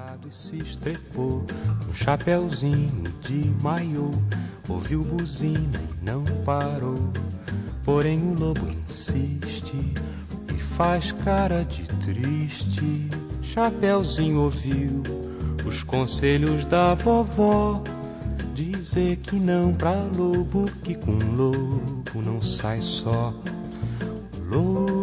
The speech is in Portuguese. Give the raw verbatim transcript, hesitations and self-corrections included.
E se estrepou um chapeuzinho de maiô, ouviu buzina e não parou. Porém o lobo insiste e faz cara de triste. Chapeuzinho ouviu os conselhos da vovó, dizer que não pra lobo, que com lobo não sai só. Lobo